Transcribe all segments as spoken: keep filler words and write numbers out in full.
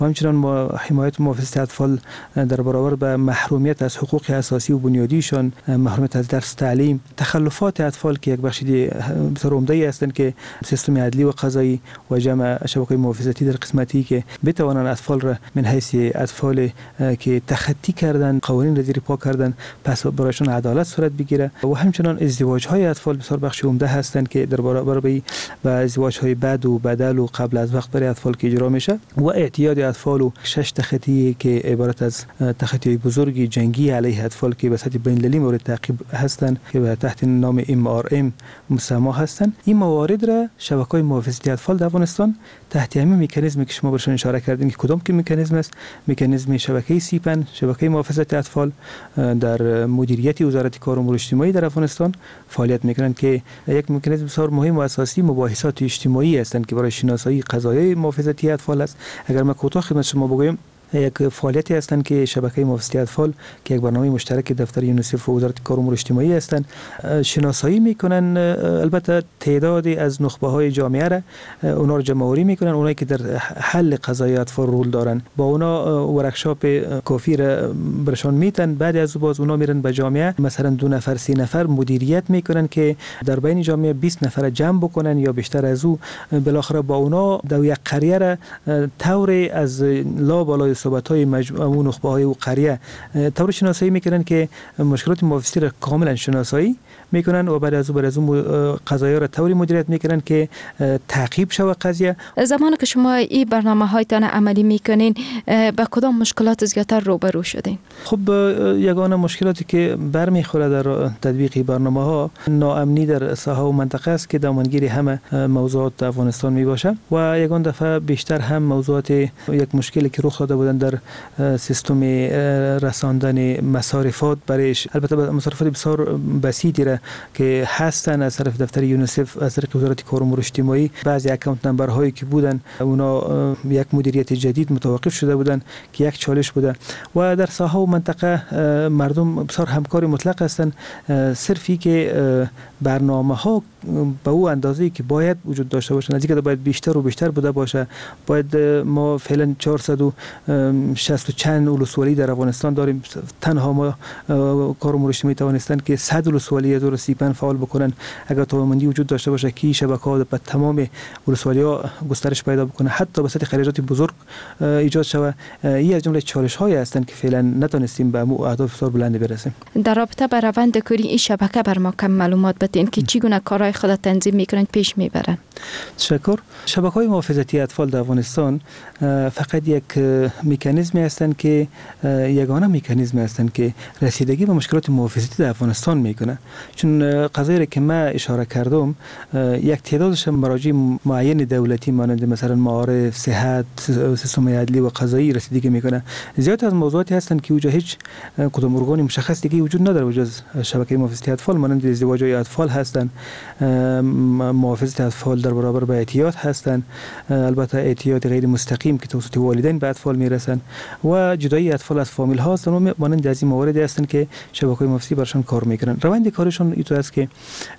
و همچنان ما حمایت و محافظت اطفال در برابر به محرومیت از حقوق اساسی و بنیادیشان، محرومیت از درس تعلیم، تخلفات اطفال که یک بخش بسیار عمده هستند که سیستم عدلی و قضایی و جمع شبکه محافظتی در قسمتی که بتوانند اطفال را من حیث اطفال که تخطی کردن قوانین را زیر پا کردن پس برایشان عدالت صورت بگیره. و همچنان ازدواج های اطفال بسیار بخش عمده هستند که در برابر به و ازدواج های بد و بدل و قبل از وقت برای اطفال که اجرا میشه و اعتیاد اطفال و شش تخطی که عبارت از تخطی بزرگی جنگی علیه اطفال که به سطح بین‌المللی مورد تعقیب هستند که به تحت نام ام آر ام مسما هستند. این موارد را شبکه‌های محافظتی اطفال در افغانستان تحت همین مکانیزمی که شما برشون اشاره کردین که کدام که مکانیزم است، مکانیزم شبکه سیپن، شبکه محافظت اطفال در مدیریت وزارت کار و امور اجتماعی در افغانستان فعالیت میکنند که یک مکانیزم بسیار مهم و اساسی مباحثات اجتماعی هستند که برای شناسایی قضایای محافظتی اطفال است. اگر ما کوتاه خدمت شما بگویم یک فعالیتی هستند که شبکه محافظتی اطفال که یک برنامه مشترک دفتر یونیسف و وزارت کار و امور اجتماعی هستند شناسایی میکنن، البته تعدادی از نخبه های جامعه را اونا رو جمع آوری میکنن، اونایی که در حل قضایای اطفال رول دارن با اونا ورکشاپ کافی را برشان میتن. بعد از باز اونا میرن به جامعه، مثلا دو نفر سه نفر مدیریت میکنن که در بین جامعه بیست نفر جمع بکنن یا بیشتر از او، بالاخره با اونا در یک قریه را طور از لا بالای صحبت‌های مجموعه نخبه‌های و قریه طور شناسایی میکنن که مشکلات محافظتی را کاملا شناسایی میکنن و بعد از او بعد از اون قضایا را طوری مدیریت میکنن که تعقیب شود قضیه. زمانی که شما این برنامه‌هایتان عملی میکنین با کدام مشکلات زیاتر روبرو شدین؟ خب یگانه مشکلاتی که برمیخوره در تطبیق برنامه‌ها ناامنی در ساحه و منطقه است که دامنگیر همه موضوعات افغانستان میباشه و یگان دفعه بیشتر هم موضوعات یک مشکلی که رخ داده بودن در سیستم رساندن مصارفات برایش، البته مصارفات بسیار بسیطی را که هستن از طرف دفتر یونیسف، از طرف وزارت کار و امور اجتماعی، بعضی اکانت نمبرهایی که بودن اونا یک مدیریت جدید متوقف شده بودن که یک چالش بوده و در ساحه و منطقه مردم بسیار همکاری مطلق هستن، صرفی که برنامه ها به او اندازه‌ای که باید وجود داشته باشه نزدیک باید بیشتر و بیشتر بوده باشه. باید ما فعلا چهارصد و شصت و چند ولسوالی در افغانستان داریم، تنها ما کار و امور اجتماعی توانستن که صد ولسوالی از سی پن فعال بکنن. اگر توانمندی وجود داشته باشه که شبکه‌ها به تمام ولسوالی‌ها گسترش پیدا بکنه، حتی به سطح خریجات بزرگ ایجاد شود، این از جمله چالش‌هایی هستند که فعلا نتونستیم به مو اهداف بسیار بلند برسیم. در رابطه با روند کاری این شبکه بر ما کم معلومات بدین که چگونه کارهای خود تنظیم میکنن پیش میبرن. تشکر. شبکه‌های محافظتی اطفال در افغانستان فقط یک مکانیزمی هستند که یگانه مکانیزمی هستند که رسیدگی به مشکلات محافظتی در افغانستان میکنه. چون قضایی را که ما اشاره کردم یک تعدادش مراجع معین دولتی مانند مثلا معارف، صحت، سیستم عدلی و قضایی رسیدگی میکنه. زیاد از موضوعاتی هستند که وجود هیچ کدام ارگان مشخص دیگه وجود نداره بجز شبکه محافظتی اطفال، مانند ازدواج های اطفال هستند، محافظت اطفال در برابر با اعتیاد هستند، البته اعتیاد غیر مستقیم که توسط والدین به اطفال میرسن و جدایی اطفال از فامیل ها هستند. مانند از این مواردی هستند که شبکه‌های محافظتی برشان کار میکنن. روند کارشون اینطور است که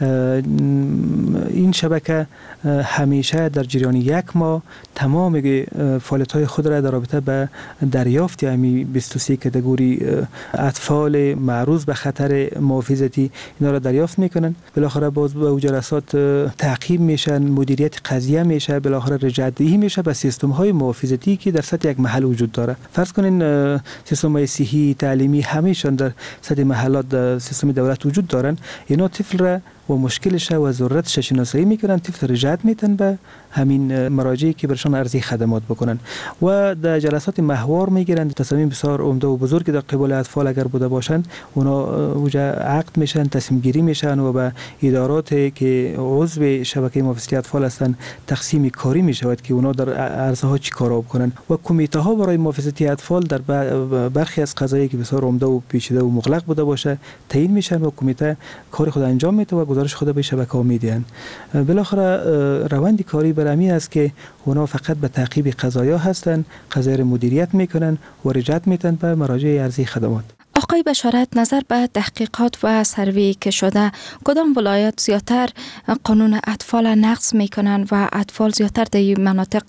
این شبکه همیشه در جریان یک ماه تمام فعالیت‌های خود را در رابطه به دریافت امی بیست و سه کاتگوری اطفال معرض به خطر محافظتی اینا را دریافت میکنن. بالاخره باز به جلسات تعقیب میشن، مدیریت قضیه میشه، بالاخره رجع‌دهی میشه به سیستم‌های محافظتی که در سطح یک محل وجود داره. فرض کنین سیستم‌های صحی، تعلیمی همیشون در سطح محلات در سیستم دولت وجود دارن. اینا طفل را و مشکلش و ضرورتش شناسایی میکنن، طفل رجعت میتن به همین مراجعی که برشان عرضی خدمات بکنن و در جلسات محور میگیرن. تصامیم بسیار عمده و بزرگی در قبال اطفال اگر بوده باشند اونا وجا عقد میشن، تصمیم گیری میشن و به اداراتی که عضو شبکه محافظتی اطفال هستن تقسیم کاری میشود که اونا در عرضه ها چی کارا بکنن و کمیته ها برای محافظتی اطفال در برخی از قضایی که بسیار عمده و پیچیده و مغلق بوده باشه تعیین میشن و کمیته کار خود انجام میده و گزارش خود به شبکه ها میدن. بالاخره روند کاری برمی است که اونا فقط به تعقیب قضایا هستن، قضایا مدیریت میکنن و رجعت میتن به مراجع ارزی خدمات. آقای بشارت، نظر به تحقیقات و سروی که شده کدام ولایت زیاتر قانون اطفال نقض میکنن و اطفال زیاتر در این مناطق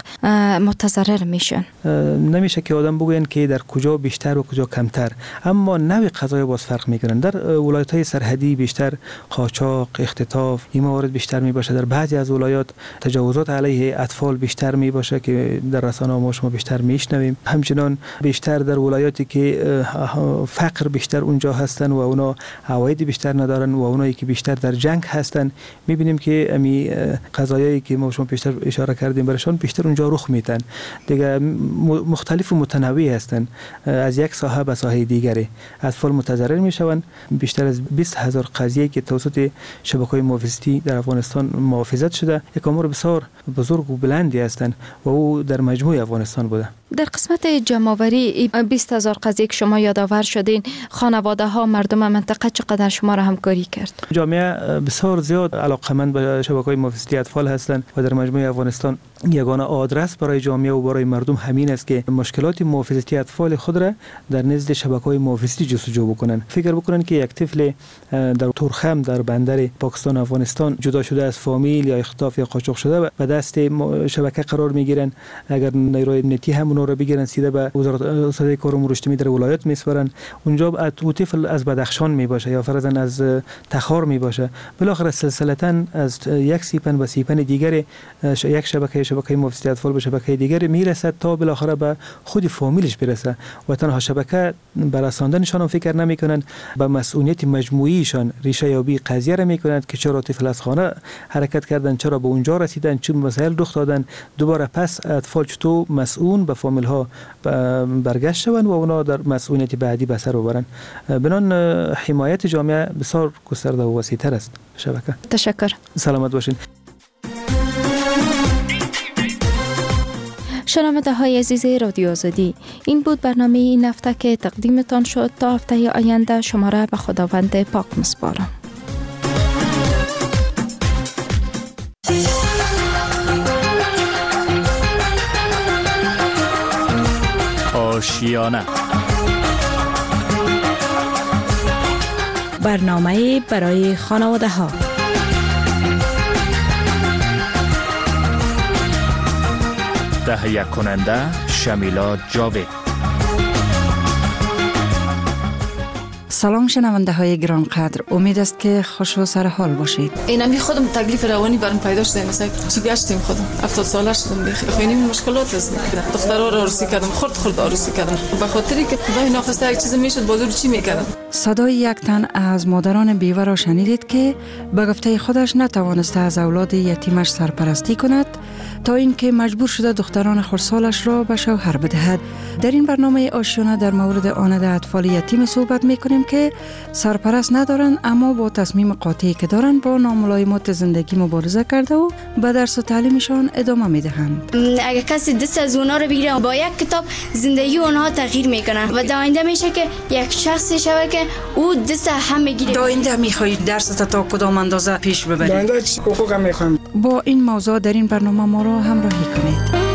متضرر میشن؟ نمیشه که آدم بگوین که در کجا بیشتر و کجا کمتر، اما نوع قضایا باز فرق میکنن. در ولایت های سرحدی بیشتر قاچاق، اختطاف این موارد بیشتر می باشه. در بعضی از ولایات تجاوزات علیه اطفال بیشتر می باشه که در رسانه ما شما بیشتر میشنویم. همچنان بیشتر در ولایاتی که فقر بیشتر اونجا هستن و اونا عواید بیشتر ندارن و اونایی که بیشتر در جنگ هستن، میبینیم که امی قضایایی که ما شما بیشتر اشاره کردیم برشان بیشتر اونجا رخ میدن. دیگه مختلف و متنوع هستن، از یک ساحه به ساحه دیگری اطفال متضرر میشوند. بیشتر از بیست هزار قضیه که توسط شبکه‌های محافظتی در افغانستان محافظت شده، یک امر بسیار بزرگ و بلندی هستند و او در مجموع افغانستان بوده. در قسمت جمع‌آوری بیست هزار قضیه که شما یادآور شدین، خانواده ها، مردم منطقه چقدر شما را همکاری کرد؟ جامعه بسیار زیاد علاقه‌مند به شبکه‌های محافظتی اطفال هستند و در مجموع افغانستان یگانه آدرس برای جامعه و برای مردم همین است که مشکلات محافظتی اطفال خود را در نزد شبکه‌های محافظتی جستجو بکنن. فکر بکنن که یک طفل در تورخم در بندر پاکستان افغانستان جدا شده از فامیل یا اختطاف یا قاچاق شده و دست شبکه قرار میگیرن، اگر نیروی امنیتی هم اونها را بگیرن سیده به وزارت کار امور اجتماعی در ولایت میسپارن. اونجا او طفل از بدخشان می باشه یا فرضاً از تخار می باشه، بالاخره سلسلتاً از یک سیپن به سیپن دیگر یک شبکه شبکه محافظتی اطفال به شبکه دیگر میرسد تا بالاخره به خود فامیلش برسه و تنها شبکه برساندنشان فکر نمیکنن، به مسئولیت مجموعیشان ریشه یابی قضیه را میکنند که چرا طفل از خانه حرکت کردن، چرا به اونجا رسیدن، چه مسائل رخ دادن، دوباره پس اطفال چطور مسئول به فامیل ها برگشت شوند و اونا در مسئولیت بعدی به سر ببرن. بنان حمایت جامعه بسیار گسترده و وسیع‌تر است شبکه. تشکر. سلامت باشین. شنونده های عزیز رادیو آزادی، این بود برنامه این هفته که تقدیمتان شد. تا هفته آینده شما را به خداوند پاک می‌سپارم. آشیانه، برنامه برای خانواده ها. تهیه کننده شمیلا جاوید. سلام شنونده های گرانقدر، امید است که خوش و سر حال باشید. اینمی خودم تکلیف روانی برام پیدا شده، مثلا چی گشتیم خودم هفتاد ساله شدم، بخیر خیلی مشکلات است. دخترها را عروسی کردم، خرد خرد عروسی کردم به خاطری که خدای ناخواسته یک چیز میشد بازور چی میکردم. صدای یک تن از مادران بیوه را شنیدید که به گفته خودش نتوانسته از اولاد یتیمش سرپرستی کند تا اینکه مجبور شده دختران خردسالش را به شوهر بدهد. در این برنامه آشیانه در مورد آنده اطفال یتیم صحبت میکنیم که سرپرست ندارن اما با تصمیم قاطعی که دارن با ناملایمات زندگی مبارزه کرده و به درس و تعلیمشان ادامه میدهند. اگه کسی دست از اونا رو بگیره با یک کتاب زندگی اونها تغییر میکنه و داینده میشه که یک شخصی شوه که او دست هم میگیره. داینده میخوای درست تا کدام اندازه پیش ببری؟ داینده حقوق هم میخوام. با این موضوع در این برنامه ما را همراهی کنید.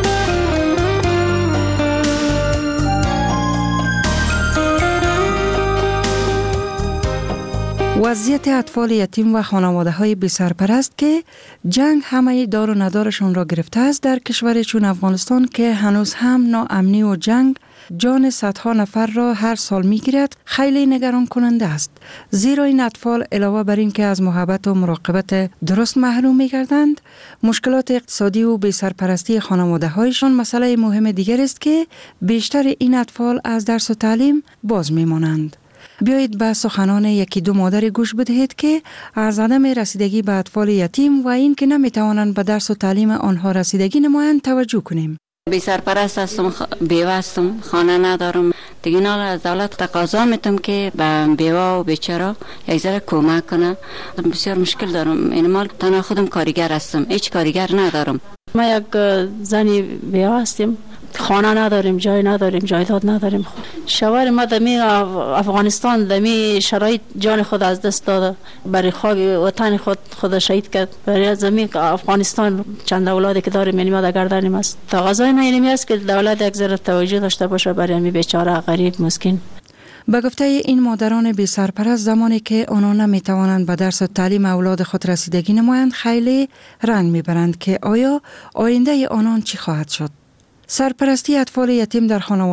وضعیت اطفال یتیم و خانواده های بی سرپرست که جنگ همه دار و ندارشون را گرفته است در کشوری چون افغانستان که هنوز هم ناامنی و جنگ جان صدها نفر را هر سال میگیرد، خیلی نگران کننده است. زیرا این اطفال علاوه بر این که از محبت و مراقبت درست محروم میگردند، مشکلات اقتصادی و بی سرپرستی خانواده هایشان مسئله مهم دیگر است که بیشتر این اطفال از درس و تعلیم باز میمانند. بیایید به سخنان یکی دو مادر گوش بدهید که از عدم رسیدگی به اطفال یتیم و این که نمیتوانند به درس و تعلیم آنها رسیدگی نمایند توجه کنیم. بی سرپرست هستم، بیوه هستم، خانه ندارم. دیگه نال از دولت تقاضا میتونم که به بیوه و بیچاره یک ذره کمک کنه. بسیار مشکل دارم. این مال تنها خودم کارگر هستم، هیچ کارگر ندارم. ما یک زنی بیوه هستیم، خانه نداریم، جای نداریم، جایداد نداریم. شوهر ما دمی افغانستان دمی شرایط جان خود از دست داده، برای خاک وطن خود خود شهید کرد. برای زمین افغانستان چند اولادی که داریم یعنی ما در گردنیم است. تقاضای ما اینمی است که دولت یک ذره توجه داشته باشه برای می بیچاره غریب مسکین. به گفته این مادران بی سرپرست، زمانی که آنها نمی توانند به درس و تعلیم اولاد خود رسیدگی نمایند، خیلی رنج میبرند که آیا آینده آنان چی خواهد شد. سرپرستی اطفال یتیم در خانواده